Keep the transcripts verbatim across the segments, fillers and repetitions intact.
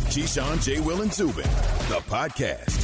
Keyshawn, J. Will, and Zubin, the podcast.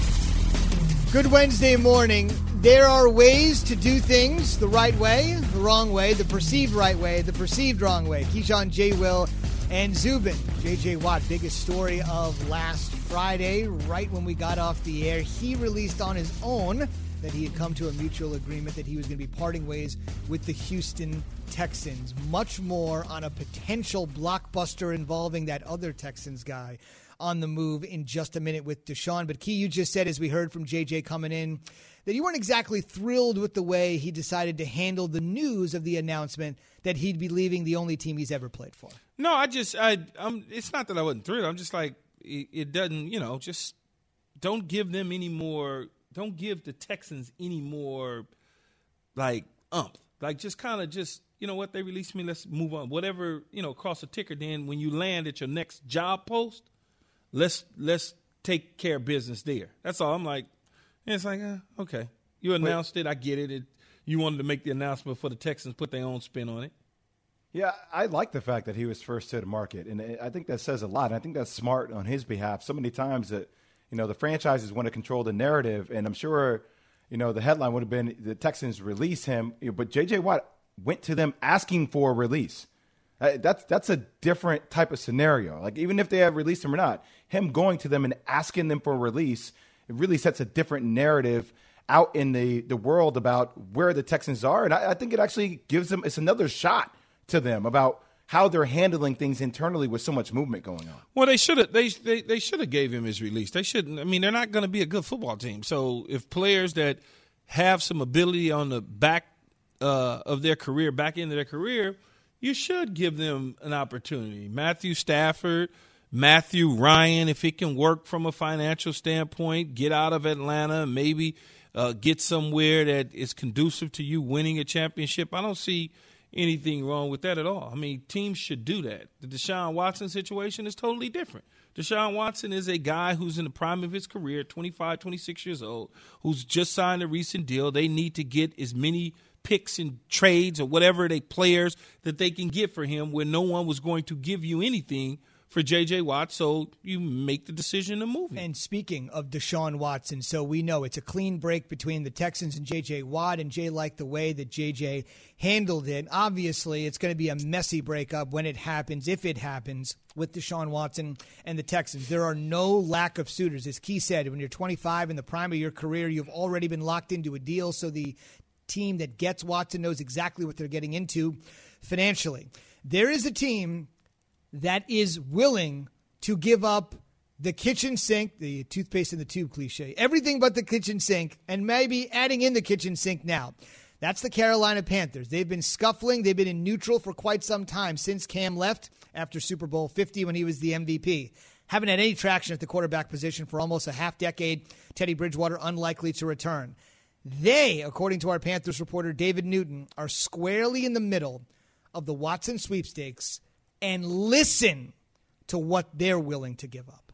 Good Wednesday morning. There are ways to do things the right way, the wrong way, the perceived right way, the perceived wrong way. Keyshawn, J. Will, and Zubin. J J. Watt, biggest story of last Friday, right when we got off the air. He released on his own that he had come to a mutual agreement that he was going to be parting ways with the Houston Texans. Much more on a potential blockbuster involving that other Texans guy on the move in just a minute with Deshaun. But Key, you just said, as we heard from J J coming in, that you weren't exactly thrilled with the way he decided to handle the news of the announcement that he'd be leaving the only team he's ever played for. No, I just, I, I'm, it's not that I wasn't thrilled. I'm just like, it, it doesn't, you know, just don't give them any more, don't give the Texans any more, like, umph. Like, just kind of just, you know what, they released me, let's move on. Whatever, you know, cross a ticker, then when you land at your next job post, let's let's take care of business there. That's all. I'm like, and it's like, uh, okay. You announced Wait. it. I get it. it. You wanted to make the announcement for the Texans, put their own spin on it. Yeah, I like the fact that he was first to the market, and I think that says a lot. I think that's smart on his behalf. So many times that, you know, the franchises want to control the narrative, and I'm sure, you know, the headline would have been the Texans release him, but J J. Watt went to them asking for a release. Uh, that's that's a different type of scenario. Like, even if they have released him or not, him going to them and asking them for a release, it really sets a different narrative out in the, the world about where the Texans are. And I, I think it actually gives them, it's another shot to them about how they're handling things internally with so much movement going on. Well, they should have they they, they should have gave him his release. They shouldn't. I mean, they're not going to be a good football team. So if players that have some ability on the back uh, of their career, back into their career, you should give them an opportunity. Matthew Stafford, Matthew Ryan, if it can work from a financial standpoint, get out of Atlanta, maybe uh, get somewhere that is conducive to you winning a championship. I don't see anything wrong with that at all. I mean, teams should do that. The Deshaun Watson situation is totally different. Deshaun Watson is a guy who's in the prime of his career, twenty-five, twenty-six years old, who's just signed a recent deal. They need to get as many picks and trades or whatever they players that they can get for him, where no one was going to give you anything for J J. Watt, so you make the decision to move him. And speaking of Deshaun Watson, so we know it's a clean break between the Texans and J J. Watt, and Jay liked the way that J J handled it. Obviously, it's going to be a messy breakup when it happens, if it happens, with Deshaun Watson and the Texans. There are no lack of suitors. As Key said, when you're twenty-five in the prime of your career, you've already been locked into a deal, so the team that gets Watson knows exactly what they're getting into financially. There is a team that is willing to give up the kitchen sink, the toothpaste in the tube cliche, everything but the kitchen sink, and maybe adding in the kitchen sink now. That's the Carolina Panthers. They've been scuffling. They've been in neutral for quite some time since Cam left after Super Bowl fifty when he was the M V P. Haven't had any traction at the quarterback position for almost a half decade. Teddy Bridgewater unlikely to return. They, according to our Panthers reporter David Newton, are squarely in the middle of the Watson sweepstakes and listen to what they're willing to give up.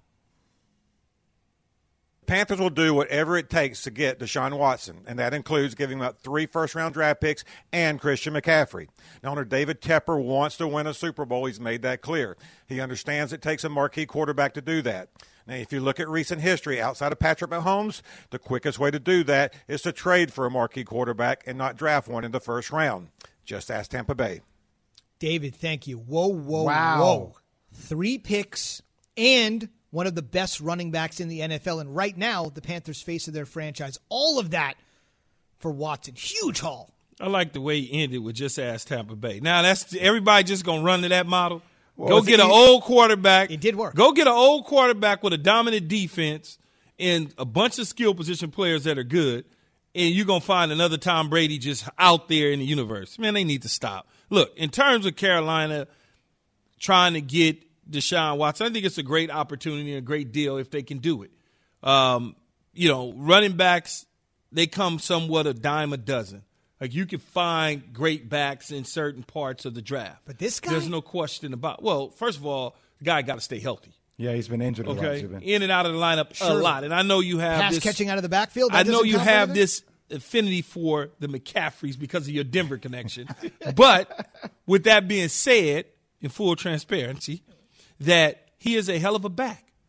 Panthers will do whatever it takes to get Deshaun Watson, and that includes giving up three first-round draft picks and Christian McCaffrey. Now, owner David Tepper wants to win a Super Bowl. He's made that clear. He understands it takes a marquee quarterback to do that. Now, if you look at recent history outside of Patrick Mahomes, the quickest way to do that is to trade for a marquee quarterback and not draft one in the first round. Just ask Tampa Bay. David, thank you. Whoa, whoa, wow. whoa. Three picks and one of the best running backs in the N F L. And right now, the Panthers face of their franchise. All of that for Watson. Huge haul. I like the way he ended with just ask Tampa Bay. Now, that's everybody just going to run to that model. Well, Go get an old quarterback. It did work. Go get an old quarterback with a dominant defense and a bunch of skill position players that are good, and you're going to find another Tom Brady just out there in the universe. Man, they need to stop. Look, in terms of Carolina trying to get Deshaun Watson, I think it's a great opportunity and a great deal if they can do it. Um, you know, running backs, they come somewhat a dime a dozen. Like, you can find great backs in certain parts of the draft. But this guy? There's no question about – well, first of all, the guy got to stay healthy. Yeah, he's been injured a okay? lot. In and out of the lineup sure. a lot. And I know you have Pass this – catching out of the backfield? I know you have this affinity for the McCaffreys because of your Denver connection. But with that being said, in full transparency, that he is a hell of a back.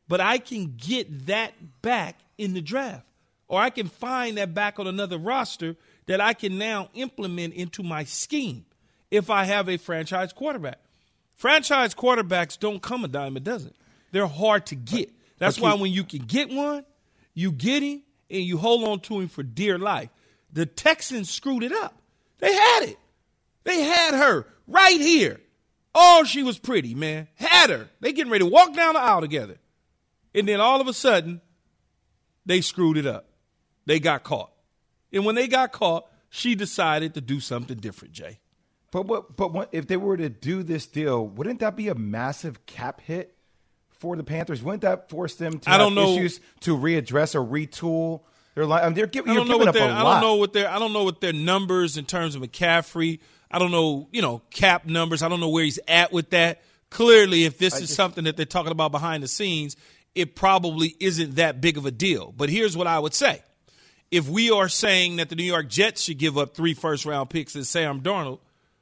but I can get that back in the draft. Or I can find that back on another roster that I can now implement into my scheme if I have a franchise quarterback. Franchise quarterbacks don't come a dime a dozen. They're hard to get. That's why when you can get one, you get him, and you hold on to him for dear life. The Texans screwed it up. They had it. They had her right here. Oh, she was pretty, man. Had her. They getting ready to walk down the aisle together. And then all of a sudden, they screwed it up. They got caught. And when they got caught, she decided to do something different, Jay. But what? But what, if they were to do this deal, wouldn't that be a massive cap hit for the Panthers? Wouldn't that force them to I don't have know. issues to readdress or retool their line? I mean, they're giving, I you're don't know giving what up a their, I lot. don't know what their I don't know what their numbers in terms of McCaffrey. I don't know, you know, cap numbers. I don't know where he's at with that. Clearly, if this I is just, something that they're talking about behind the scenes, it probably isn't that big of a deal. But here's what I would say. If we are saying that the New York Jets should give up three first-round picks and Sam Darnold,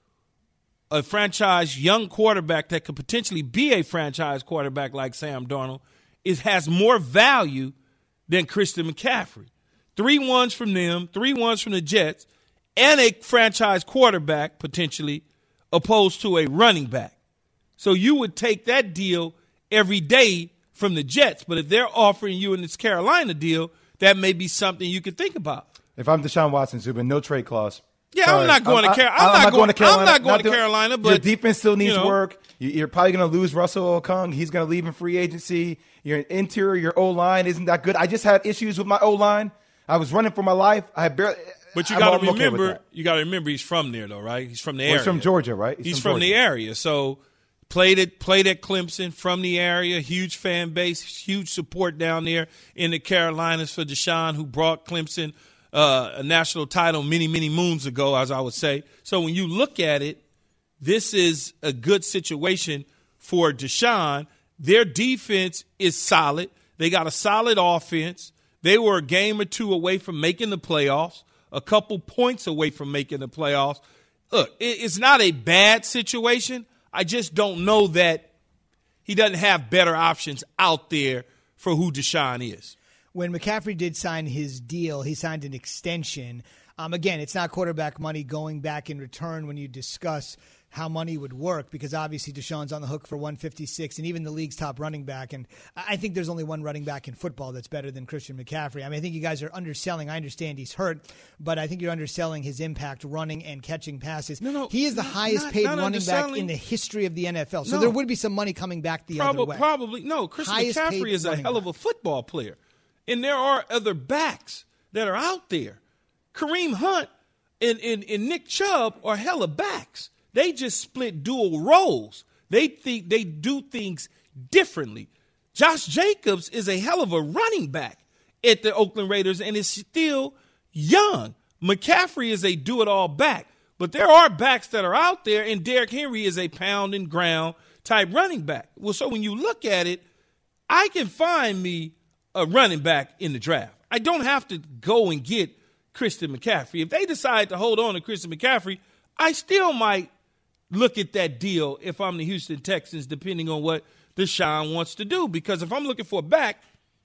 a franchise young quarterback that could potentially be a franchise quarterback like Sam Darnold, it has more value than Christian McCaffrey. Three ones from them, three ones from the Jets, and a franchise quarterback potentially opposed to a running back. So you would take that deal every day from the Jets. But if they're offering you in this Carolina deal, that may be something you could think about. If I'm Deshaun Watson, Zubin, no trade clause. Yeah, Sorry. I'm not going I'm, to Carolina. I'm, I'm, I'm not going to Carolina. I'm not going Not to doing, Carolina. But your defense still needs you know, work. You're probably going to lose Russell Okung. He's going to leave in free agency. Your interior, your O-line isn't that good. I just had issues with my O-line. I was running for my life. I had barely. But you got to remember, okay you got to remember, he's from there though, right? He's from the well, area. He's from Georgia, right? He's, he's from, from the area, so played it, played at Clemson, from the area, huge fan base, huge support down there in the Carolinas for Deshaun, who brought Clemson uh, a national title many, many moons ago, as I would say. So when you look at it, this is a good situation for Deshaun. Their defense is solid. They got a solid offense. They were a game or two away from making the playoffs, a couple points away from making the playoffs. Look, it's not a bad situation. I just don't know that he doesn't have better options out there for who Deshaun is. When McCaffrey did sign his deal, he signed an extension. Um, again, it's not quarterback money going back in return when you discuss how money would work, because obviously Deshaun's on the hook for one fifty-six and even the league's top running back. And I think there's only one running back in football that's better than Christian McCaffrey. I mean, I think you guys are underselling. I understand he's hurt, but I think you're underselling his impact running and catching passes. No, no, he is the not, highest not, paid not running back in the history of the N F L. So no. there would be some money coming back the Probably, other way. Probably. No, Christian highest McCaffrey is a hell back. of a football player. And there are other backs that are out there. Kareem Hunt and, and, and Nick Chubb are hella backs. They just split dual roles. They think they do things differently. Josh Jacobs is a hell of a running back at the Oakland Raiders and is still young. McCaffrey is a do-it-all back. But there are backs that are out there, and Derrick Henry is a pound and ground type running back. Well, so when you look at it, I can find me a running back in the draft. I don't have to go and get Christian McCaffrey. If they decide to hold on to Christian McCaffrey, I still might look at that deal if I'm the Houston Texans, depending on what Deshaun wants to do. Because if I'm looking for a back,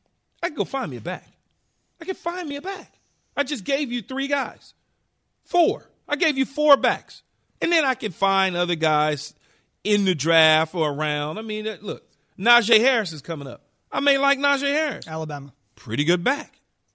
I can go find me a back. I can find me a back. I just gave you three guys. Four. I gave you four backs. And then I can find other guys in the draft or around. I mean, look, Najee Harris is coming up. I may like Najee Harris. Alabama. Pretty good back.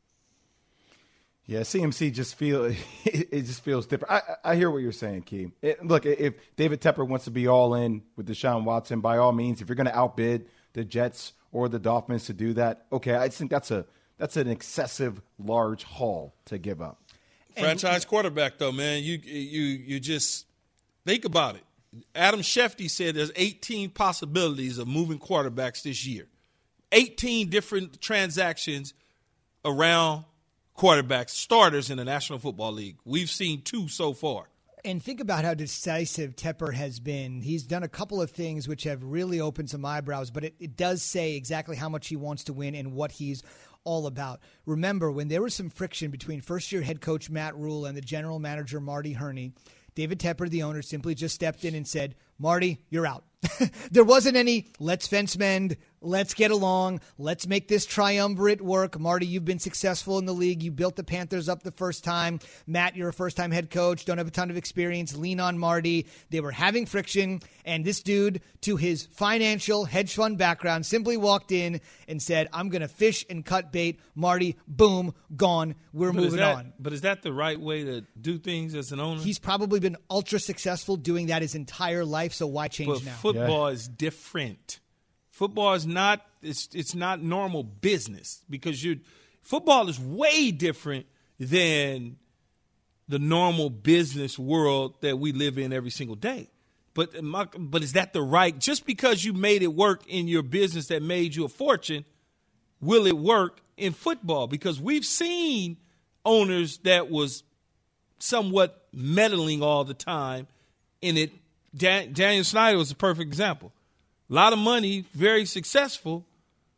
Yeah, C M C just feel it just feels different. I, I hear what you're saying, Key. It, look, if David Tepper wants to be all in with Deshaun Watson, by all means, if you're going to outbid the Jets or the Dolphins to do that, okay, I think that's a that's an excessive large haul to give up. Franchise and, quarterback, though, man, you you you just think about it. Adam Schefter said there's eighteen possibilities of moving quarterbacks this year. eighteen different transactions around quarterbacks, starters in the National Football League. We've seen two so far. And think about how decisive Tepper has been. He's done a couple of things which have really opened some eyebrows, but it, it does say exactly how much he wants to win and what he's all about. Remember, when there was some friction between first-year head coach Matt Rule and the general manager Marty Herney, David Tepper, the owner, simply just stepped in and said, Marty, you're out. There wasn't any let's fence mend, Let's get along. Let's make this triumvirate work. Marty, you've been successful in the league. You built the Panthers up the first time. Matt, you're a first-time head coach. Don't have a ton of experience. Lean on Marty. They were having friction, and this dude, to his financial hedge fund background, simply walked in and said, I'm going to fish and cut bait. Marty, boom, gone. We're but moving that, on. But is that the right way to do things as an owner? He's probably been ultra successful doing that his entire life, so why change but now? Football Yeah. is different. Football is not it's it's not normal business because you football is way different than the normal business world that we live in every single day. But my, but is that the right? Just because you made it work in your business that made you a fortune, will it work in football? Because we've seen owners that was somewhat meddling all the time in it. Dan, Daniel Snyder was a perfect example. A lot of money, very successful,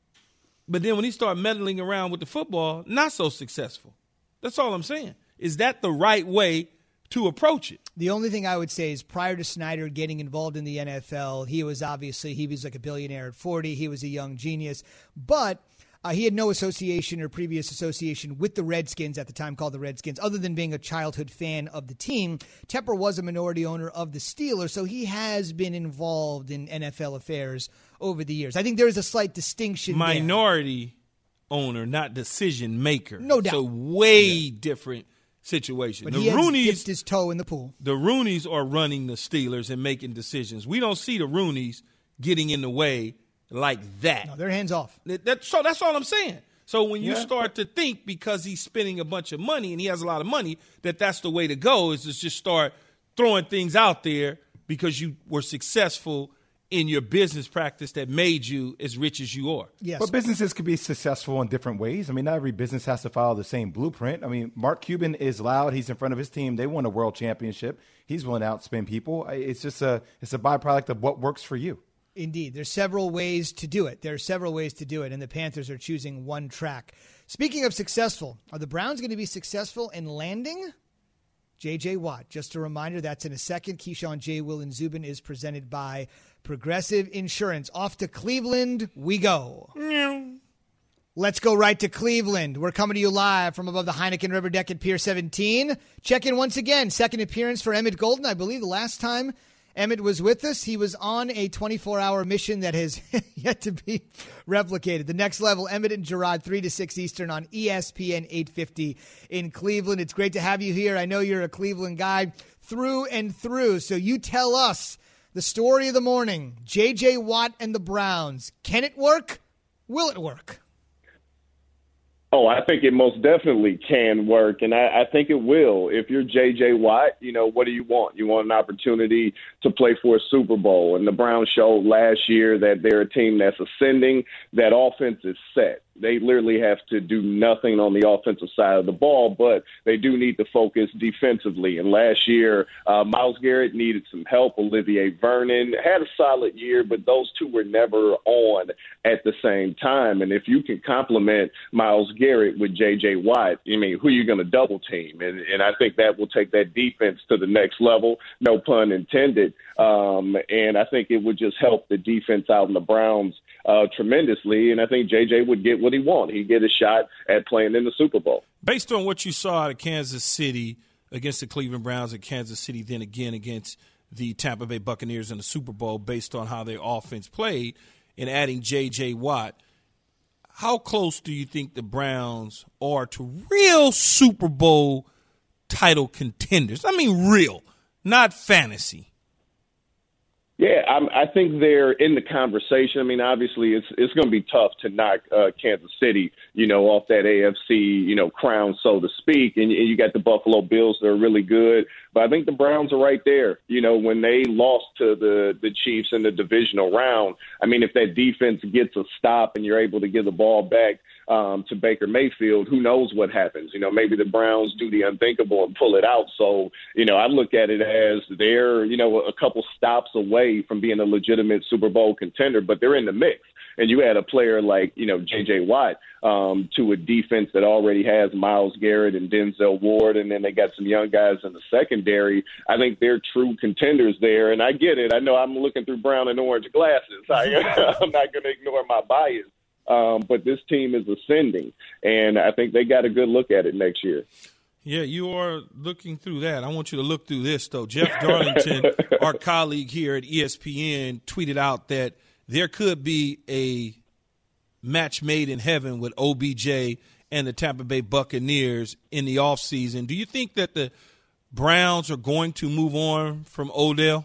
but then when he started meddling around with the football, not so successful. That's all I'm saying. Is that the right way to approach it? The only thing I would say is prior to Snyder getting involved in the N F L, he was obviously, he was like a billionaire at forty. He was a young genius, but uh, he had no association or previous association with the Redskins at the time called the Redskins, other than being a childhood fan of the team. Tepper was a minority owner of the Steelers, so he has been involved in N F L affairs over the years. I think there is a slight distinction there. Minority owner, not decision maker. No doubt. So way yeah. different situation. But the he has Rooneys, dipped his toe in the pool. The Rooneys are running the Steelers and making decisions. We don't see the Rooneys getting in the way like that. No, they're hands off. That, that, so that's all I'm saying. So when you Yeah. start to think because he's spending a bunch of money and he has a lot of money, that that's the way to go is to just start throwing things out there because you were successful in your business practice that made you as rich as you are. Yes. But businesses can be successful in different ways. I mean, not every business has to follow the same blueprint. I mean, Mark Cuban is loud. He's in front of his team. They won a world championship. He's willing to outspend people. It's just a it's a byproduct of what works for you. Indeed. There's several ways to do it. There are several ways to do it, and the Panthers are choosing one track. Speaking of successful, are the Browns going to be successful in landing J J. Watt? Just a reminder, that's in a second. Keyshawn, J. Will, and Zubin is presented by Progressive Insurance. Off to Cleveland we go. Let's go right to Cleveland. We're coming to you live from above the Heineken River deck at Pier seventeen. Check in once again. Second appearance for Emmett Golden. I believe the last time Emmett was with us, he was on a twenty-four hour mission that has yet to be replicated. The next level, Emmett and Gerard, three to six Eastern on E S P N eight fifty in Cleveland. It's great to have you here. I know you're a Cleveland guy through and through, so you tell us the story of the morning. J J. Watt and the Browns. Can it work? Will it work? Oh, I think it most definitely can work, and I, I think it will. If you're J J. Watt, you know, what do you want? You want an opportunity to play for a Super Bowl, and the Browns showed last year that they're a team that's ascending. That offense is set. They literally have to do nothing on the offensive side of the ball, but they do need to focus defensively. And last year, uh, Myles Garrett needed some help. Olivier Vernon had a solid year, but those two were never on at the same time. And if you can complement Myles Garrett with J J. Watt, I mean, who are you going to double team? And, and I think that will take that defense to the next level, no pun intended. Um, and I think it would just help the defense out in the Browns uh, tremendously. And I think J J would get what he wants. He'd get a shot at playing in the Super Bowl. Based on what you saw out of Kansas City against the Cleveland Browns and Kansas City, then again against the Tampa Bay Buccaneers in the Super Bowl, based on how their offense played and adding J J. Watt, how close do you think the Browns are to real Super Bowl title contenders? I mean real, not fantasy. Yeah, I'm, I think they're in the conversation. I mean, obviously, it's it's going to be tough to knock uh, Kansas City, you know, off that A F C, you know, crown, so to speak. And, and you got the Buffalo Bills that are really good. But I think the Browns are right there. You know, when they lost to the, the Chiefs in the divisional round, I mean, if that defense gets a stop and you're able to give the ball back um, to Baker Mayfield, who knows what happens? You know, maybe the Browns do the unthinkable and pull it out. So, you know, I look at it as they're, you know, a couple stops away from being a legitimate Super Bowl contender, but they're in the mix. and you add a player like, you know, J J. Watt um, to a defense that already has Myles Garrett and Denzel Ward, and then they got some young guys in the secondary, I think they're true contenders there. And I get it. I know I'm looking through brown and orange glasses. I, I'm not going to ignore my bias. Um, but this team is ascending, and I think they got a good look at it next year. Yeah, you are looking through that. I want you to look through this, though. Jeff Darlington, our colleague here at E S P N, tweeted out that there could be a match made in heaven with O B J and the Tampa Bay Buccaneers in the offseason. Do you think that the Browns are going to move on from Odell?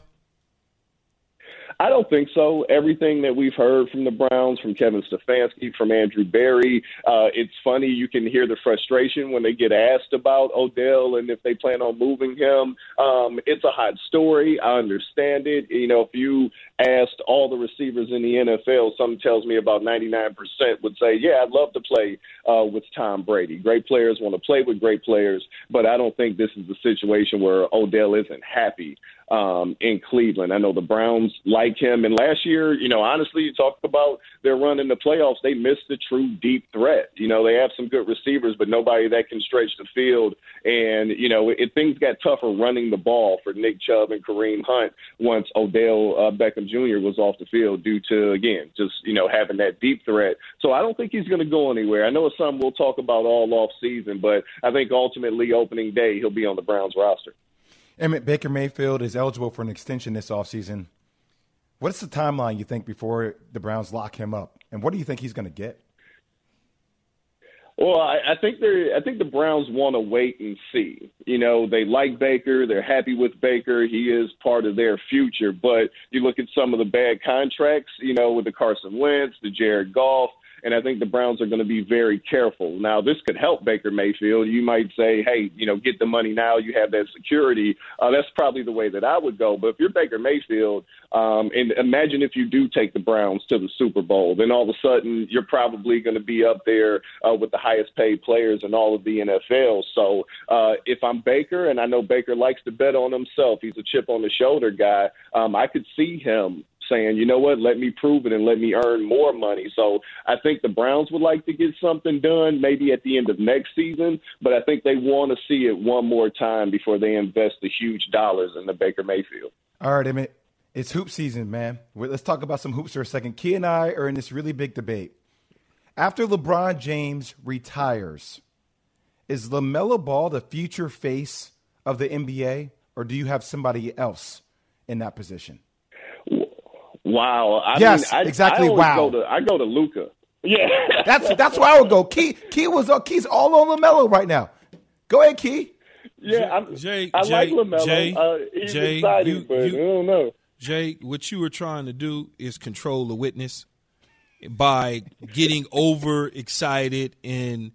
I don't think so. Everything that we've heard from the Browns, from Kevin Stefanski, from Andrew Berry, uh, it's funny. You can hear the frustration when they get asked about Odell and if they plan on moving him. Um, it's a hot story. I understand it. You know, if you asked all the receivers in the N F L, something tells me about ninety-nine percent would say, yeah, I'd love to play uh, with Tom Brady. Great players want to play with great players, but I don't think this is a situation where Odell isn't happy um, in Cleveland. I know the Browns like him, and last year, you know, honestly, you talk about their run in the playoffs, they missed the true deep threat. You know, they have some good receivers, but nobody that can stretch the field, and, you know, it, things got tougher running the ball for Nick Chubb and Kareem Hunt once Odell uh, Beckham Junior was off the field due to, again, just, you know, having that deep threat. So I don't think he's going to go anywhere. I know it's something we'll talk about all off season, but I think ultimately opening day he'll be on the Browns roster. Emmett Baker Mayfield is eligible for an extension this offseason. What's the timeline, you think, before the Browns lock him up? And what do you think he's going to get? Well, I, I think they're. I think the Browns want to wait and see. You know, they like Baker. They're happy with Baker. He is part of their future. But you look at some of the bad contracts, you know, with the Carson Wentz, the Jared Goff, and I think the Browns are going to be very careful. Now, this could help Baker Mayfield. You might say, hey, you know, get the money now. You have that security. Uh, that's probably the way that I would go. But if you're Baker Mayfield, um, and imagine if you do take the Browns to the Super Bowl, then all of a sudden you're probably going to be up there uh, with the highest paid players in all of the N F L. So uh, if I'm Baker, and I know Baker likes to bet on himself, he's a chip on the shoulder guy, um, I could see him saying, you know what, let me prove it and let me earn more money. So I think the Browns would like to get something done maybe at the end of next season, but I think they want to see it one more time before they invest the huge dollars in the Baker Mayfield. All right, Emmett, it's hoop season, man. Let's talk about some hoops for a second. Key and I are in this really big debate. After LeBron James retires, is LaMelo Ball the future face of the N B A, or do you have somebody else in that position? Wow. I yes, mean, I, exactly. I wow. Go to, I go to Luka. Yeah. that's that's where I would go. Key Key was uh, Key's all on LaMelo right now. Go ahead, Key. Yeah, I'm, Jay, I Jay, like LaMelo. Jay, uh, he's Jay, exciting, you, but you, I don't know. Jay, what you were trying to do is control the witness by getting overexcited. And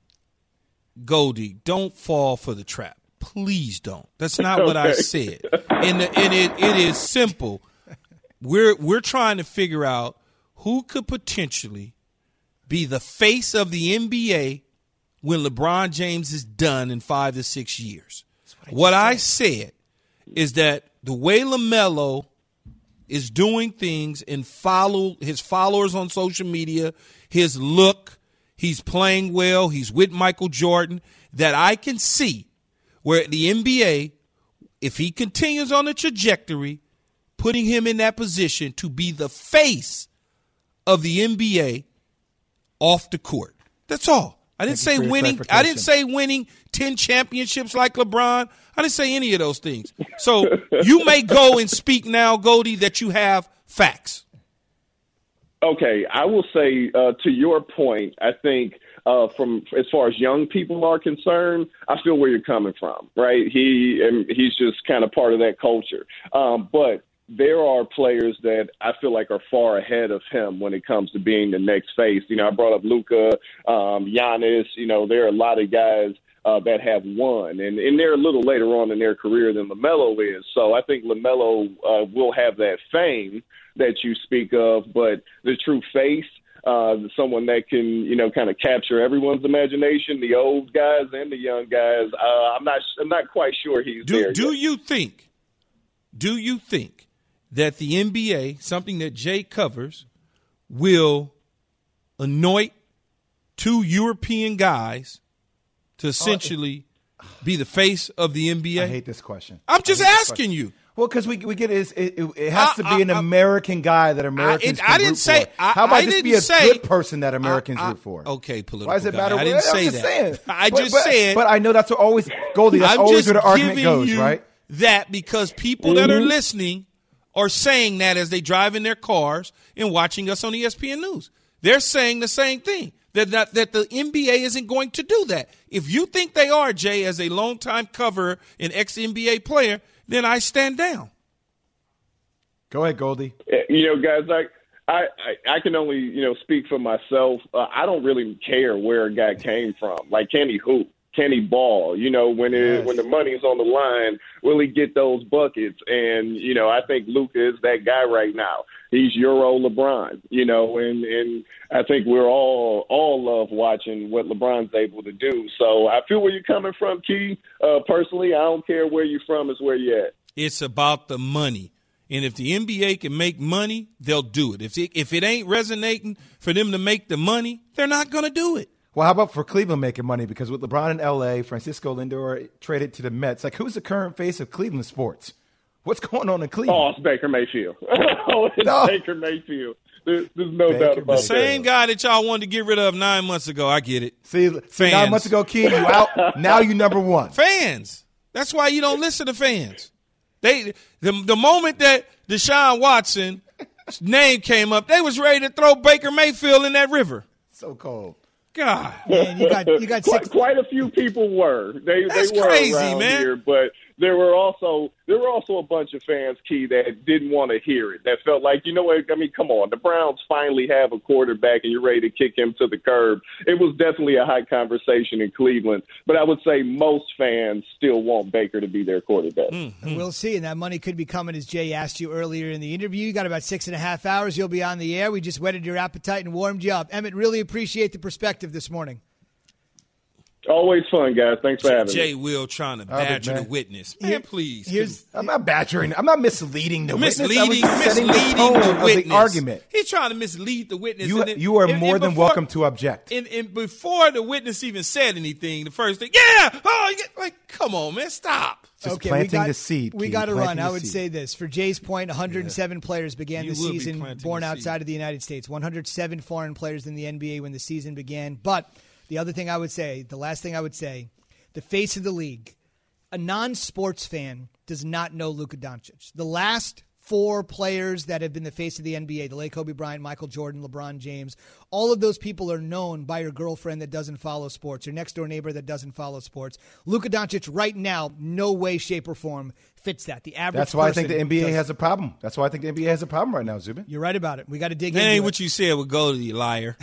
Goldie, don't fall for the trap. Please don't. That's not okay. What I said. And, the, and it, it is simple. We're we're trying to figure out who could potentially be the face of the N B A when LeBron James is done in five to six years. What, I, what I said is that the way LaMelo is doing things and follow his followers on social media, his look, he's playing well, he's with Michael Jordan, that I can see where the N B A, if he continues on the trajectory, putting him in that position to be the face of the N B A off the court. That's all. I didn't say winning. I didn't say winning ten championships like LeBron. I didn't say any of those things. So you may go and speak now, Goldie, that you have facts. Okay, I will say uh, to your point, I think uh, from as far as young people are concerned, I feel where you're coming from, right? He and he's just kind of part of that culture. Um, but there are players that I feel like are far ahead of him when it comes to being the next face. You know, I brought up Luka, um, Giannis. You know, there are a lot of guys uh, that have won, and, and they're a little later on in their career than LaMelo is. So I think LaMelo uh, will have that fame that you speak of, but the true face, uh, someone that can, you know, kind of capture everyone's imagination, the old guys and the young guys, uh, I'm not I'm not quite sure he's do, there Do yet. you think, do you think that the N B A, something that Jay covers, will anoint two European guys to essentially be the face of the N B A? I hate this question. I'm just asking you. Well, because we we get it, it, it has to be I, an I, American guy that Americans I, it, can I didn't root say. for. I, How about I just didn't be a say, good person that Americans I, I, root for? Okay, political. Why does it guy. matter? I didn't I'm say just that. saying. I but, just but, said. But I know that's always Goldie. That's I'm always just where the argument giving goes, you right? That because people mm-hmm. that are listening are saying that as they drive in their cars and watching us on E S P N News. They're saying the same thing. That, that that the N B A isn't going to do that. If you think they are, Jay, as a longtime coverer and ex-N B A player, then I stand down. Go ahead, Goldie. You know, guys, like I, I, I can only you know speak for myself. Uh, I don't really care where a guy came from. Like, can he hoop? Can he ball? You know, when it, yes. when the money's on the line, will he get those buckets? And you know, I think Luka is that guy right now. He's Euro LeBron, you know, and, and I think we're all all love watching what LeBron's able to do. So I feel where you're coming from, Key. Uh, personally, I don't care where you're from, is where you're at. It's about the money. And if the N B A can make money, they'll do it. If it, if it ain't resonating for them to make the money, they're not going to do it. Well, how about for Cleveland making money? Because with LeBron in L A, Francisco Lindor traded to the Mets. Like, who's the current face of Cleveland sports? What's going on in Cleveland? Oh, it's Baker Mayfield. oh, it's no. Baker Mayfield. There's, there's no Baker, doubt about the same that. guy that y'all wanted to get rid of nine months ago. I get it. See, see nine months ago, Key, you out. Now you number one. Fans. That's why you don't listen to fans. They the the moment that Deshaun Watson's name came up, they was ready to throw Baker Mayfield in that river. So cold. God, man, you got you got quite, six. quite a few people were. They That's they were crazy, around man. here, but there were also there were also a bunch of fans, Key, that didn't want to hear it. That felt like, you know what? I mean, come on, the Browns finally have a quarterback, and you're ready to kick him to the curb. It was definitely a high conversation in Cleveland, but I would say most fans still want Baker to be their quarterback. Mm-hmm. We'll see, and that money could be coming, as Jay asked you earlier in the interview. You got about six and a half hours. You'll be on the air. We just whetted your appetite and warmed you up. Emmett, really appreciate the perspective this morning. Always fun, guys. Thanks for having Jay me. Will trying to All right, badger man. the witness. Man, please. Here's I'm not badgering. I'm not misleading the misleading, witness. I was setting misleading the tone the of witness. the argument. He's trying to mislead the witness. You, and then, you are and, more and than before, welcome to object. And, and before the witness even said anything, the first thing, yeah, oh, yeah, like, come on, man, stop. Just okay, planting we got, the seed. We Keith, got to planting run. I the would seed. say this. For Jay's point, one hundred seven yeah. players began You the will be season planting born the outside seed. of the United States. one hundred seven foreign players in the N B A when the season began. But the other thing I would say, the last thing I would say, the face of the league, a non-sports fan does not know Luka Doncic. The last four players that have been the face of the N B A, the late Kobe Bryant, Michael Jordan, LeBron James, all of those people are known by your girlfriend that doesn't follow sports, your next-door neighbor that doesn't follow sports. Luka Doncic right now, no way, shape, or form fits that. The average That's why I think person the N B A does- has a problem. That's why I think the N B A has a problem right now, Zubin. You're right about it. We got to dig That into ain't it. what you said would go to you, liar.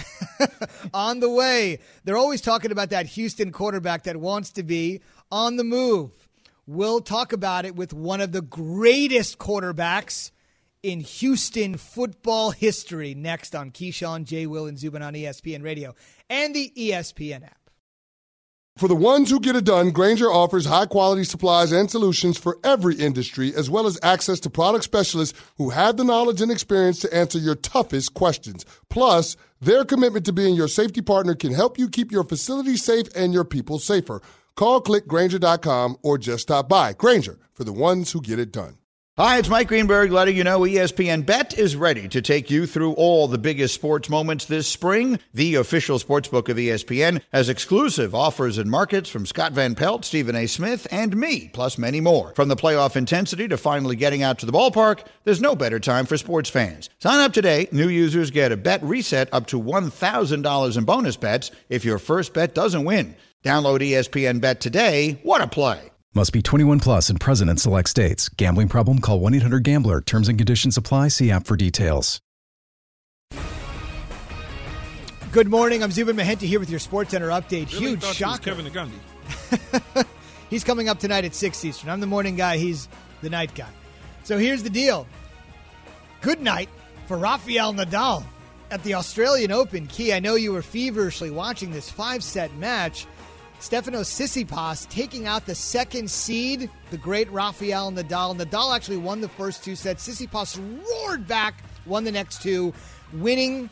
On the way. They're always talking about that Houston quarterback that wants to be on the move. We'll talk about it with one of the greatest quarterbacks in Houston football history next on Keyshawn, J. Will, and Zubin on E S P N Radio and the E S P N app. For the ones who get it done, Grainger offers high-quality supplies and solutions for every industry, as well as access to product specialists who have the knowledge and experience to answer your toughest questions. Plus, their commitment to being your safety partner can help you keep your facility safe and your people safer. Call click Grainger dot com or just stop by. Grainger, for the ones who get it done. Hi, it's Mike Greenberg letting you know E S P N Bet is ready to take you through all the biggest sports moments this spring. The official sportsbook of E S P N has exclusive offers and markets from Scott Van Pelt, Stephen A. Smith, and me, plus many more. From the playoff intensity to finally getting out to the ballpark, there's no better time for sports fans. Sign up today. New users get a bet reset up to one thousand dollars in bonus bets if your first bet doesn't win. Download E S P N Bet today. What a play. Must be twenty-one plus and present in select states. Gambling problem? Call one eight hundred gambler. Terms and conditions apply. See app for details. Good morning. I'm Zubin Mehenti here with your SportsCenter update. Really Huge thought you was shocker. Kevin Gundy. He's coming up tonight at six Eastern. I'm the morning guy. He's the night guy. So here's the deal. Good night for Rafael Nadal at the Australian Open. Key, I know you were feverishly watching this five-set match. Stefanos Tsitsipas taking out the second seed, the great Rafael Nadal. Nadal actually won the first two sets. Tsitsipas roared back, won the next two. winning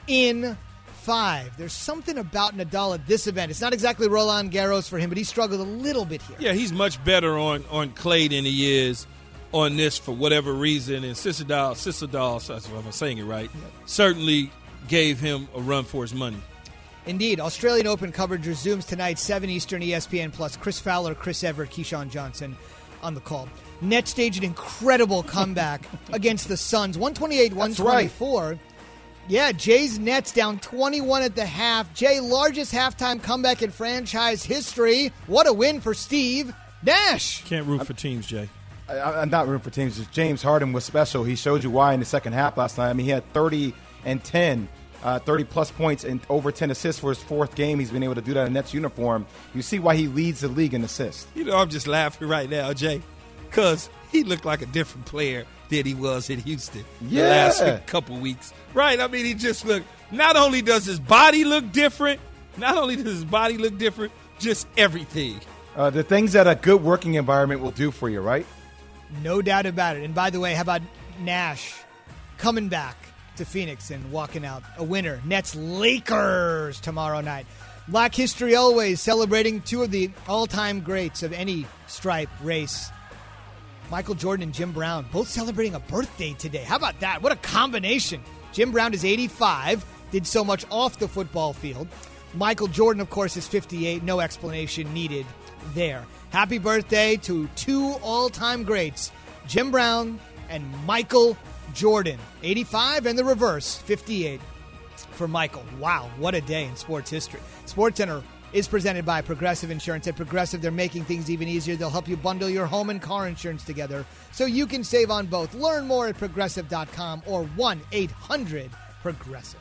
in five. There's something about Nadal at this event. It's not exactly Roland Garros for him, but he struggled a little bit here. Yeah, he's much better on, on clay than he is on this for whatever reason. And Sisadal, Sisadal, that's what I'm saying it right, yep. certainly gave him a run for his money. Indeed. Australian Open coverage resumes tonight, seven Eastern, E S P N Plus. Chris Fowler, Chris Everett, Keyshawn Johnson on the call. Nets staged an incredible comeback against the Suns, one twenty-eight one twenty-four. Right. Yeah, Jay's Nets down twenty-one at the half. Jay, largest halftime comeback in franchise history. What a win for Steve Nash. Can't root for teams, Jay. I, I'm not rooting for teams. James Harden was special. He showed you why in the second half last night. I mean, he had thirty and ten, uh, thirty-plus points and over ten assists for his fourth game. He's been able to do that in Nets uniform. You see why he leads the league in assists. You know, I'm just laughing right now, Jay, because he looked like a different player than he was in Houston yeah. the last couple weeks. Right? I mean, he just looked – not only does his body look different, not only does his body look different, just everything. Uh, the things that a good working environment will do for you, right? No doubt about it. And by the way, how about Nash coming back to Phoenix and walking out a winner? Nets Lakers tomorrow night. Black History always, celebrating two of the all-time greats of any stripe race. Michael Jordan and Jim Brown, both celebrating a birthday today. How about that? What a combination. Jim Brown is eighty-five, did so much off the football field. Michael Jordan, of course, is fifty-eight. No explanation needed there. Happy birthday to two all-time greats, Jim Brown and Michael Jordan. eighty-five and the reverse, fifty-eight for Michael. Wow, what a day in sports history. SportsCenter is presented by Progressive Insurance. At Progressive, they're making things even easier. They'll help you bundle your home and car insurance together so you can save on both. Learn more at Progressive dot com or one eight hundred progressive.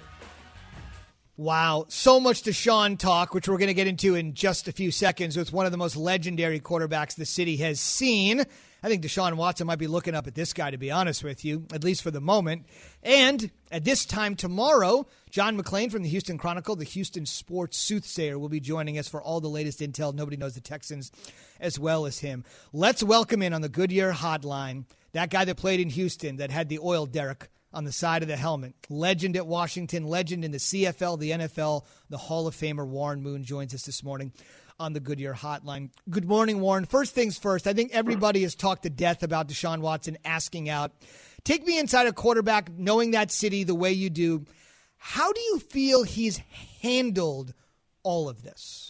Wow, so much Deshaun talk, which we're going to get into in just a few seconds with one of the most legendary quarterbacks the city has seen. I think Deshaun Watson might be looking up at this guy, to be honest with you, at least for the moment. And at this time tomorrow, John McClain from the Houston Chronicle, the Houston sports soothsayer, will be joining us for all the latest intel. Nobody knows the Texans as well as him. Let's welcome in on the Goodyear hotline that guy that played in Houston that had the oil derrick on the side of the helmet. Legend at Washington, legend in the C F L, the N F L, the Hall of Famer Warren Moon joins us this morning on the Goodyear hotline. Good morning, Warren. First things first, I think everybody has talked to death about Deshaun Watson asking out. Take me inside a quarterback, knowing that city the way you do. How do you feel he's handled all of this?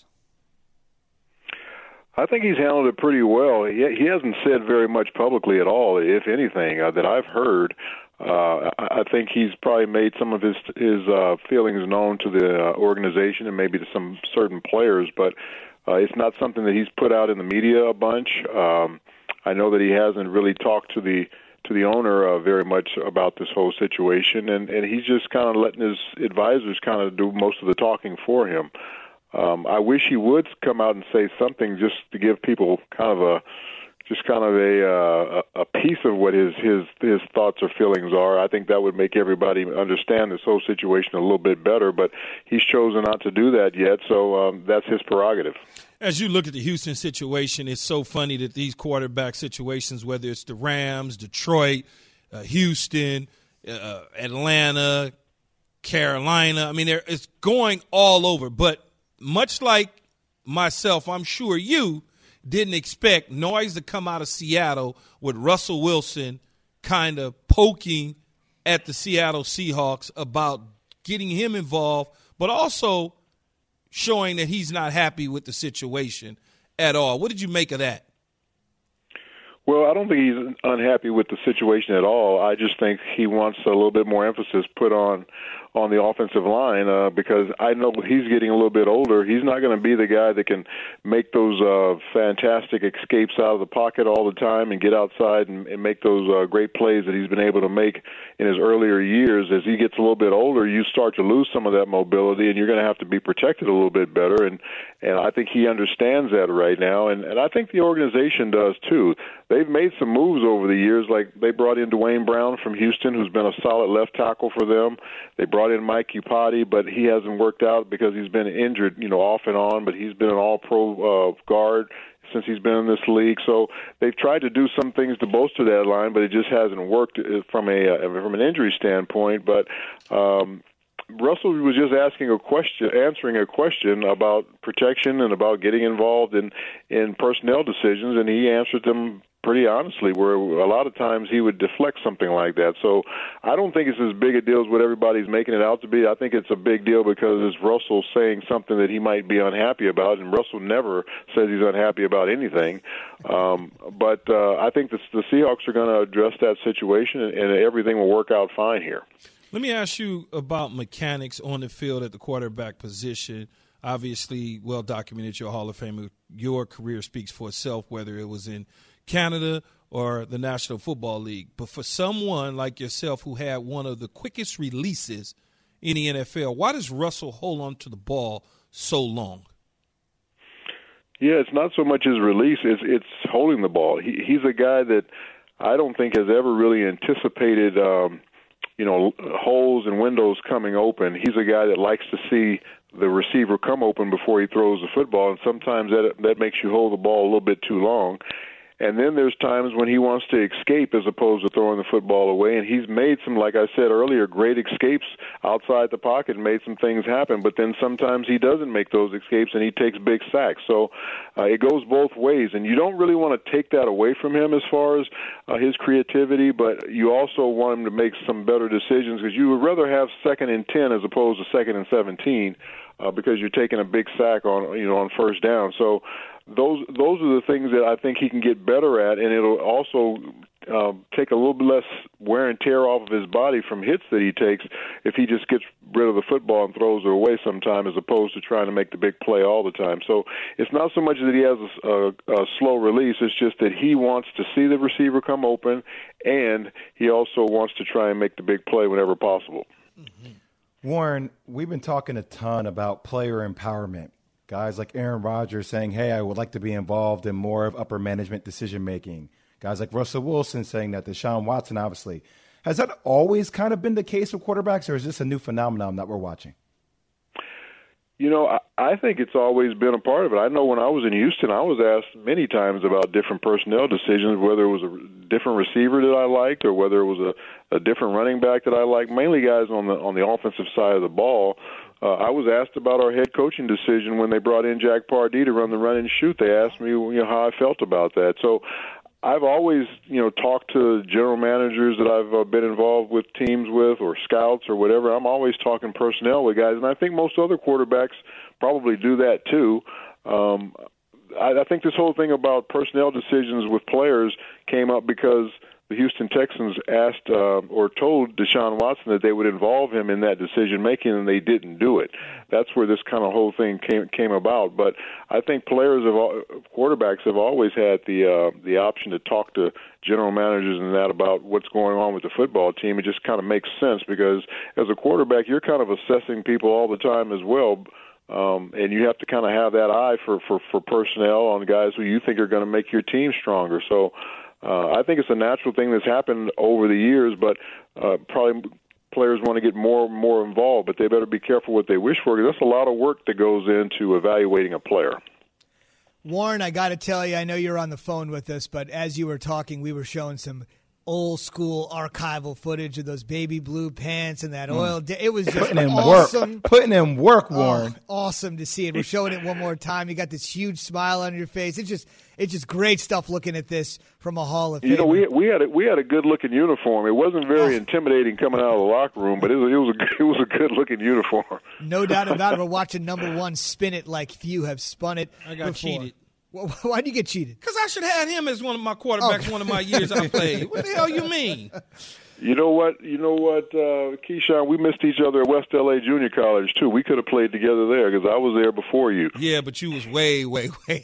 I think he's handled it pretty well. He, he hasn't said very much publicly at all, if anything, uh, that I've heard. Uh, I think he's probably made some of his his uh, feelings known to the uh, organization and maybe to some certain players, but uh, it's not something that he's put out in the media a bunch. Um, I know that he hasn't really talked to the to the owner uh, very much about this whole situation, and, and he's just kind of letting his advisors kind of do most of the talking for him. Um, I wish he would come out and say something just to give people kind of a just kind of a uh, a piece of what his, his his thoughts or feelings are. I think that would make everybody understand this whole situation a little bit better, but he's chosen not to do that yet, so um, that's his prerogative. As you look at the Houston situation, it's so funny that these quarterback situations, whether it's the Rams, Detroit, uh, Houston, uh, Atlanta, Carolina, I mean, it's going all over. But much like myself, I'm sure you didn't expect noise to come out of Seattle with Russell Wilson kind of poking at the Seattle Seahawks about getting him involved, but also showing that he's not happy with the situation at all. What did you make of that? Well, I don't think he's unhappy with the situation at all. I just think he wants a little bit more emphasis put on on the offensive line uh, because I know he's getting a little bit older. He's not going to be the guy that can make those uh, fantastic escapes out of the pocket all the time and get outside and, and make those uh, great plays that he's been able to make in his earlier years. As he gets a little bit older, you start to lose some of that mobility, and you're going to have to be protected a little bit better. And, and I think he understands that right now, and, and I think the organization does too. They've made some moves over the years, like they brought in Dwayne Brown from Houston, who's been a solid left tackle for them. They brought in Mike Iupati, but he hasn't worked out because he's been injured, you know, off and on, but he's been an all-pro uh, guard since he's been in this league. So they've tried to do some things to bolster that line, but it just hasn't worked from a uh, from an injury standpoint. But um, Russell was just asking a question, answering a question about protection and about getting involved in, in personnel decisions, and he answered them pretty honestly, where a lot of times he would deflect something like that. So I don't think it's as big a deal as what everybody's making it out to be. I think it's a big deal because it's Russell saying something that he might be unhappy about, and Russell never says he's unhappy about anything. Um, but uh, I think the, the Seahawks are going to address that situation, and, and everything will work out fine here. Let me ask you about mechanics on the field at the quarterback position. Obviously, well documented, you're a Hall of Famer. Your career speaks for itself, whether it was in Canada or the National Football League. But for someone like yourself who had one of the quickest releases in the N F L, why does Russell hold on to the ball so long? Yeah, it's not so much his release, it's, it's holding the ball. He, he's a guy that I don't think has ever really anticipated um, you know, holes and windows coming open. He's a guy that likes to see the receiver come open before he throws the football, and sometimes that that makes you hold the ball a little bit too long. And then there's times when he wants to escape as opposed to throwing the football away. And he's made some, like I said earlier, great escapes outside the pocket and made some things happen. But then sometimes he doesn't make those escapes and he takes big sacks. So uh, it goes both ways. And you don't really want to take that away from him as far as uh, his creativity, but you also want him to make some better decisions because you would rather have second and ten as opposed to second and seventeen uh, because you're taking a big sack on, you know, on first down. So Those those are the things that I think he can get better at, and it'll also uh, take a little bit less wear and tear off of his body from hits that he takes if he just gets rid of the football and throws it away sometime as opposed to trying to make the big play all the time. So it's not so much that he has a, a, a slow release, it's just that he wants to see the receiver come open, and he also wants to try and make the big play whenever possible. Mm-hmm. Warren, we've been talking a ton about player empowerment. Guys like Aaron Rodgers saying, hey, I would like to be involved in more of upper management decision-making. Guys like Russell Wilson saying that, Deshaun Watson, obviously. Has that always kind of been the case with quarterbacks, or is this a new phenomenon that we're watching? You know, I, I think it's always been a part of it. I know when I was in Houston, I was asked many times about different personnel decisions, whether it was a different receiver that I liked or whether it was a, a different running back that I liked, mainly guys on the on the offensive side of the ball. Uh, I was asked about our head coaching decision when they brought in Jack Pardee to run the run and shoot. They asked me, you know, how I felt about that. So I've always, you know, talked to general managers that I've uh, been involved with teams with or scouts or whatever. I'm always talking personnel with guys, and I think most other quarterbacks probably do that too. Um, I, I think this whole thing about personnel decisions with players came up because the Houston Texans asked uh, or told Deshaun Watson that they would involve him in that decision-making, and they didn't do it. That's where this kind of whole thing came came about. But I think players, have, quarterbacks have always had the uh, the option to talk to general managers and that about what's going on with the football team. It just kind of makes sense because as a quarterback, you're kind of assessing people all the time as well. Um, and you have to kind of have that eye for, for, for personnel on guys who you think are going to make your team stronger. So Uh, I think it's a natural thing that's happened over the years, but uh, probably players want to get more and more involved, but they better be careful what they wish for because that's a lot of work that goes into evaluating a player. Warren, I got to tell you, I know you're on the phone with us, but as you were talking, we were showing some old school archival footage of those baby blue pants and that oil. Mm. It was just Putting in awesome. Work. Putting in work, Warren. Oh, awesome to see it. We're showing it one more time. You got this huge smile on your face. It's just it's just great stuff looking at this from a Hall of Fame. You know, we we had a, we had a good looking uniform. It wasn't very oh. intimidating coming out of the locker room, but it was it was a, it was a good looking uniform. No doubt about it. We're watching number one spin it like few have spun it. I got before. cheated. Why did you get cheated? Because I should have had him as one of my quarterbacks. Oh. One of my years I played. What the hell you mean? You know what? You know what, uh, Keyshawn? We missed each other at West L A Junior College too. We could have played together there because I was there before you. Yeah, but you was way, way, way,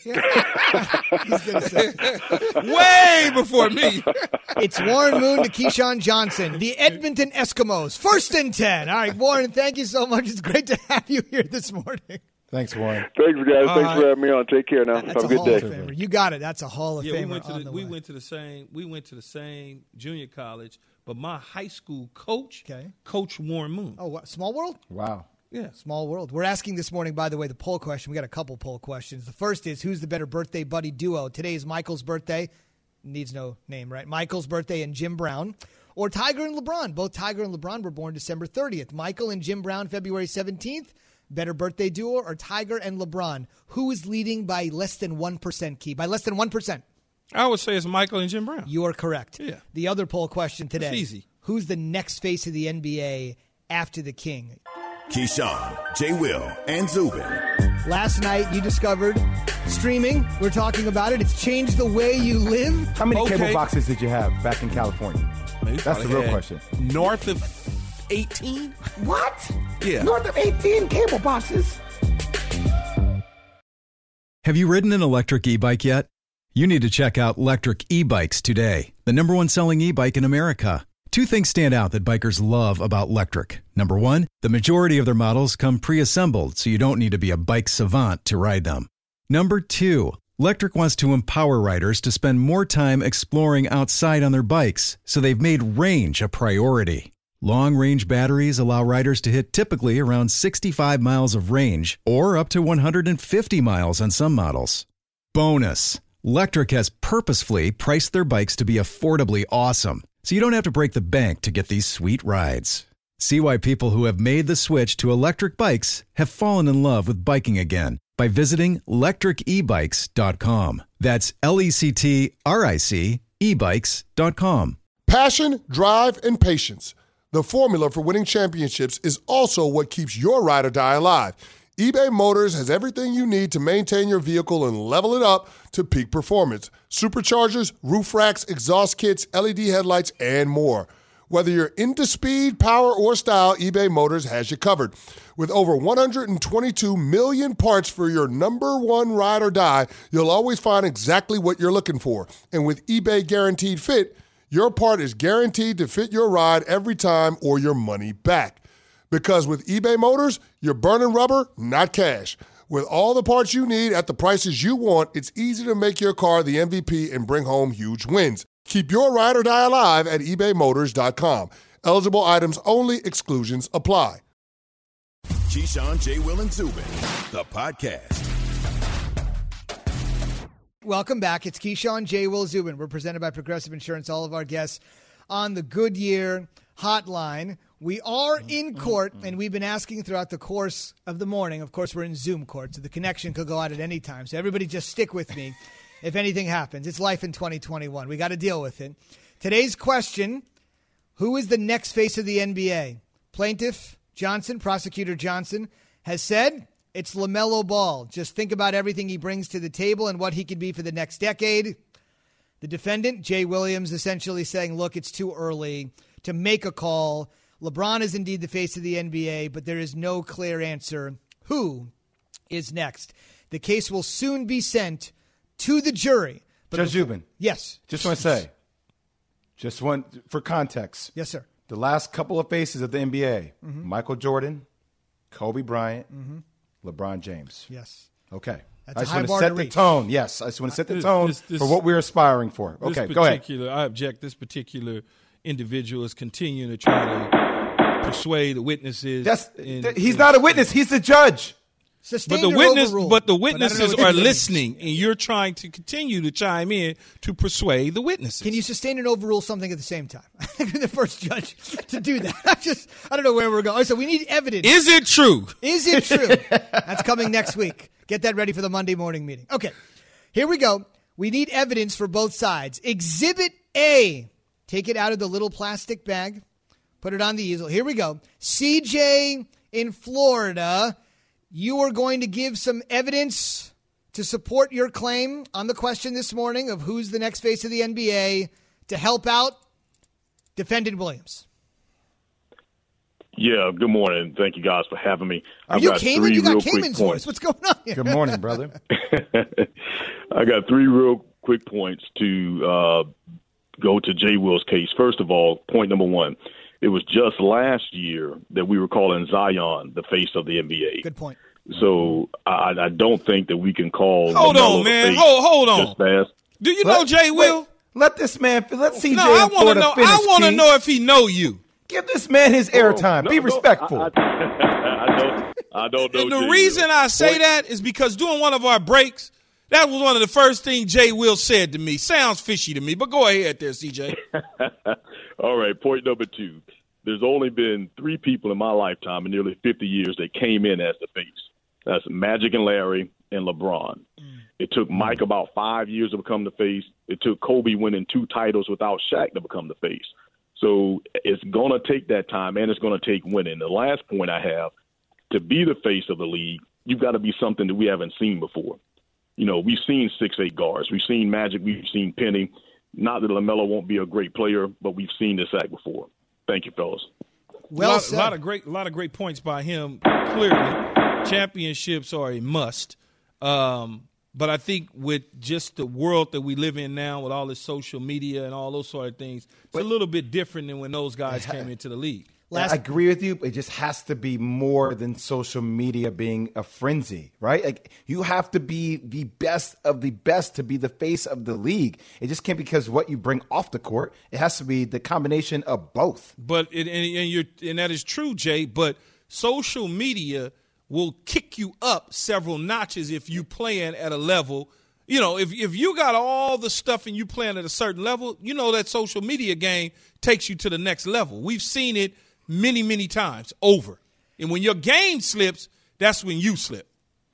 way before me. It's Warren Moon to Keyshawn Johnson, the Edmonton Eskimos, first and ten. All right, Warren, thank you so much. It's great to have you here this morning. Thanks, Warren. Thanks, guys. All Thanks right. for having me on. Take care now. That's Have a good day. Famer. You got it. That's a Hall of yeah, Famer. we went to the, the we way. went to the same we went to the same junior college, but my high school coach, okay. Coach Warren Moon. Oh, what, small world? Wow. Yeah. Small world. We're asking this morning, by the way, the poll question. We got a couple poll questions. The first is, who's the better birthday buddy duo? Today is Michael's birthday. Needs no name, right? Michael's birthday and Jim Brown. Or Tiger and LeBron. Both Tiger and LeBron were born December thirtieth. Michael and Jim Brown, February seventeenth. Better birthday duo or Tiger and LeBron? Who is leading by less than one percent, Key? By less than one percent. I would say it's Michael and Jim Brown. You are correct. Yeah. The other poll question today. It's easy. Who's the next face of the N B A after the King? Keyshawn, J. Will, and Zubin. Last night, you discovered streaming. We're talking about it. It's changed the way you live. How many Okay. cable boxes did you have back in California? Man, you That's the probably real had question. North of eighteen? What? Yeah. North of eighteen cable boxes? Have you ridden an electric e-bike yet? You need to check out Lectric E-Bikes today, the number one selling e-bike in America. Two things stand out that bikers love about Lectric. Number one, the majority of their models come pre-assembled, so you don't need to be a bike savant to ride them. Number two, Lectric wants to empower riders to spend more time exploring outside on their bikes, so they've made range a priority. Long-range batteries allow riders to hit typically around sixty-five miles of range, or up to one hundred fifty miles on some models. Bonus, Lectric has purposefully priced their bikes to be affordably awesome, so you don't have to break the bank to get these sweet rides. See why people who have made the switch to electric bikes have fallen in love with biking again by visiting lectric e bikes dot com. That's L E C T R I C e bikes dot com. Passion, drive, and patience. The formula for winning championships is also what keeps your ride or die alive. eBay Motors has everything you need to maintain your vehicle and level it up to peak performance. Superchargers, roof racks, exhaust kits, L E D headlights, and more. Whether you're into speed, power, or style, eBay Motors has you covered. With over one hundred twenty-two million parts for your number one ride or die, you'll always find exactly what you're looking for. And with eBay Guaranteed Fit, your part is guaranteed to fit your ride every time or your money back. Because with eBay Motors, you're burning rubber, not cash. With all the parts you need at the prices you want, it's easy to make your car the M V P and bring home huge wins. Keep your ride or die alive at ebay motors dot com. Eligible items only. Exclusions apply. Keyshawn, J. Will, and Zubin, the podcast. Welcome back. It's Keyshawn, J. Will, Zubin. We're presented by Progressive Insurance. All of our guests on the Goodyear hotline. We are in court, and we've been asking throughout the course of the morning. Of course, we're in Zoom court, so the connection could go out at any time. So everybody just stick with me if anything happens. It's life in twenty twenty-one. We got to deal with it. Today's question, who is the next face of the N B A? Plaintiff Johnson, prosecutor Johnson, has said it's LaMelo Ball. Just think about everything he brings to the table and what he could be for the next decade. The defendant, Jay Williams, essentially saying, look, it's too early to make a call. LeBron is indeed the face of the N B A, but there is no clear answer. Who is next? The case will soon be sent to the jury. But Judge Zubin. Yes. Just want to say, just want, for context. Yes, sir. The last couple of faces of the N B A, mm-hmm. Michael Jordan, Kobe Bryant, mm-hmm. LeBron James. Yes. Okay. That's I a just high want to bar set to the reach. tone. Yes, I just want to set the This- tone this- this- for what we're aspiring for. This Okay, go ahead. particular, I object. This particular individual is continuing to try to persuade the witnesses. That's, in- th- he's in- not a witness. He's the judge. Sustained But the or witness, overruled? but the I don't know witnesses what are that means. listening, and you're trying to continue to chime in to persuade the witnesses. Can you sustain and overrule something at the same time? I think you're the first judge to do that. I just, I don't know where we're going. So we need evidence. Is it true? Is it true? That's coming next week. Get that ready for the Monday morning meeting. Okay, here we go. We need evidence for both sides. Exhibit A. Take it out of the little plastic bag. Put it on the easel. Here we go. C J in Florida. You are going to give some evidence to support your claim on the question this morning of who's the next face of the N B A to help out Defendant Williams. Yeah, good morning. Thank you guys for having me. Are I've you got Cayman? three You got real Cayman's quick voice. What's going on here? Good morning, brother. I got three real quick points to uh, go to Jay Will's case. First of all, point number one. It was just last year that we were calling Zion the face of the N B A. Good point. So I, I don't think that we can call. Hold LaMelo on, the man. face Hold, hold on. just fast. Do you Let- know Jay Will? wait, let this man, let C J No, I in want to Florida know. finish, I want to Key. know if he know you. Give this man his airtime. No, Be no, respectful. I, I, I know. I don't know. And the Jay reason Will. I say Point. that is because during one of our breaks, that was one of the first things Jay Will said to me. Sounds fishy to me, but go ahead there, C J. All right, point number two. There's only been three people in my lifetime in nearly fifty years that came in as the face. That's Magic and Larry and LeBron. Mm. It took Mike about five years to become the face. It took Kobe winning two titles without Shaq to become the face. So it's going to take that time, and it's going to take winning. The last point I have, to be the face of the league, you've got to be something that we haven't seen before. You know, we've seen six eight guards. We've seen Magic. We've seen Penny. Not that LaMelo won't be a great player, but we've seen this act before. Thank you, fellas. Well, a lot, said. A lot of great, a lot of great points by him. Clearly, championships are a must. Um, but I think with just the world that we live in now, with all this social media and all those sort of things, it's but, a little bit different than when those guys came into the league. Last, I agree with you. It just has to be more than social media being a frenzy, right? Like, you have to be the best of the best to be the face of the league. It just can't be because what you bring off the court. It has to be the combination of both. But it, and, and you're and that is true, Jay. But social media will kick you up several notches if you playing at a level. You know, if if you got all the stuff and you playing at a certain level, you know that social media game takes you to the next level. We've seen it many, many times over. And when your game slips, that's when you slip.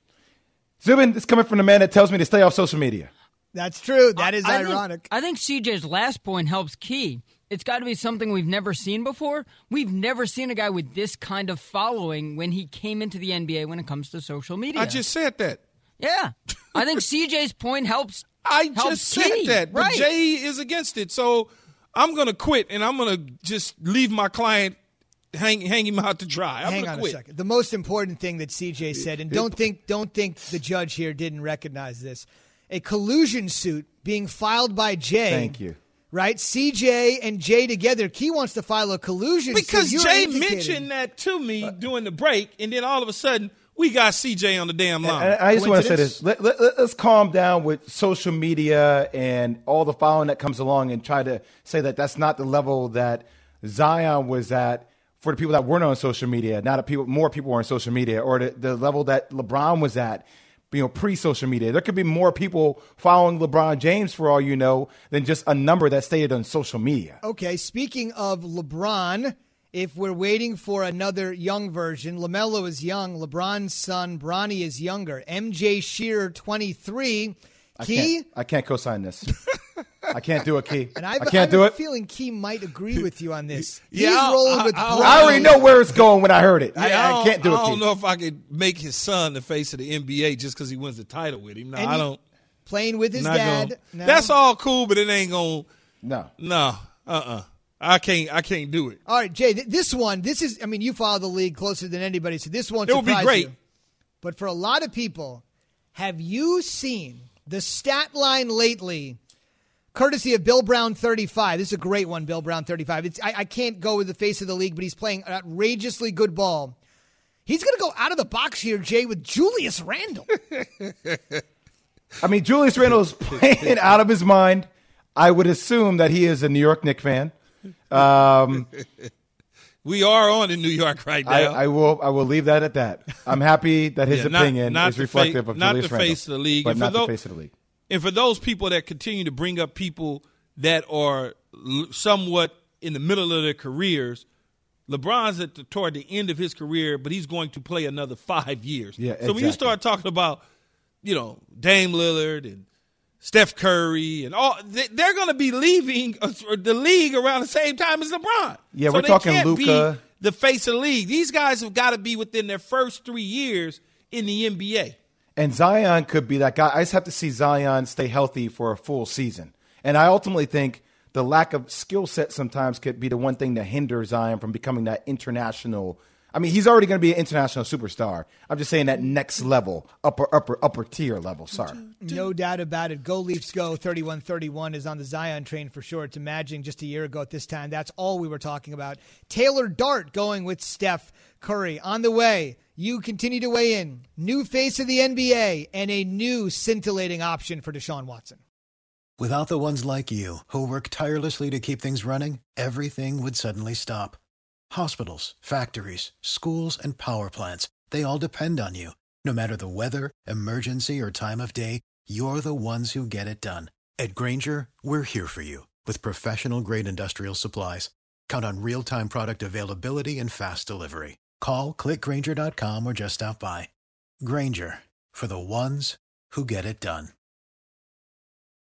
Zubin, this is coming from the man that tells me to stay off social media. That's true. That is I ironic. Think, I think C J's last point helps key. It's got to be something we've never seen before. We've never seen a guy with this kind of following when he came into the N B A when it comes to social media. I just said that. Yeah. I think C J's point helps. I helps just key. said that. But right. Jay is against it. So I'm going to quit, and I'm going to just leave my client Hang, hang him out to dry. I'm Hang on quit. a second. The most important thing that C J said, and don't think don't think the judge here didn't recognize this, a collusion suit being filed by Jay. Thank you. Right? C J and Jay together. Key wants to file a collusion because suit. Because Jay mentioned that to me uh, during the break, and then all of a sudden we got C J on the damn line. And I just want to say this. Let, let, let's calm down with social media and all the following that comes along and try to say that that's not the level that Zion was at. For the people that weren't on social media, not that people, more people were on social media, or the, the level that LeBron was at, you know, pre-social media. There could be more people following LeBron James, for all you know, than just a number that stayed on social media. Okay, speaking of LeBron, if we're waiting for another young version, LaMelo is young, LeBron's son, Bronny, is younger. M J Shearer, twenty-three. I Key? Can't, I can't co-sign this. I can't do it, Key. And I've, I can't I've do been it. feeling Key might agree with you on this. Yeah, He's I'll, rolling I, with I'll, Bronny. I already know where it's going when I heard it. Yeah, I, I, I can't do it, I don't Key. know if I could make his son the face of the N B A just because he wins the title with him. No, And I he- don't. Playing with his dad. Gonna, No. That's all cool, but it ain't going to. No. No. Uh-uh. I can't I can't do it. All right, Jay, th- this one, this is, I mean, you follow the league closer than anybody, so this won't It would be surprise great. you. But for a lot of people, have you seen the stat line lately, courtesy of Bill Brown thirty-five? This is a great one, Bill Brown thirty-five. It's, I, I can't go with the face of the league, but he's playing an outrageously good ball. He's going to go out of the box here, Jay, with Julius Randle. I mean, Julius Randle is playing out of his mind. I would assume that he is a New York Knicks fan. Um, we are on in New York right now. I, I will. I will leave that at that. I'm happy that his yeah, not, opinion not is reflective fa- of not Julius the Randle, face of the league, but and not for the tho- face of the league. And for those people that continue to bring up people that are l- somewhat in the middle of their careers, LeBron's at the, toward the end of his career, but he's going to play another five years. Yeah, so exactly. when you start talking about, you know, Dame Lillard and Steph Curry and all, they, they're going to be leaving the league around the same time as LeBron. Yeah, so we're they talking can't Luka. Be the face of the league. These guys have got to be within their first three years in the N B A. And Zion could be that guy. I just have to see Zion stay healthy for a full season. And I ultimately think the lack of skill set sometimes could be the one thing that hinders Zion from becoming that international. I mean, he's already going to be an international superstar. I'm just saying that next level, upper, upper, upper tier level. Sorry. No doubt about it. Go Leafs go. thirty-one thirty-one is on the Zion train for sure. It's imagining just a year ago at this time. That's all we were talking about. Taylor Dart going with Steph Curry. On the way, you continue to weigh in. New face of the N B A and a new scintillating option for Deshaun Watson. Without the ones like you, who work tirelessly to keep things running, everything would suddenly stop. Hospitals, factories, schools, and power plants, They all depend on you. No matter the weather, emergency, or time of day, you're the ones who get it done. At Grainger, we're here for you with professional-grade industrial supplies. Count on real-time product availability and fast delivery. Call, click Grainger dot com, or just stop by. Grainger, for the ones who get it done.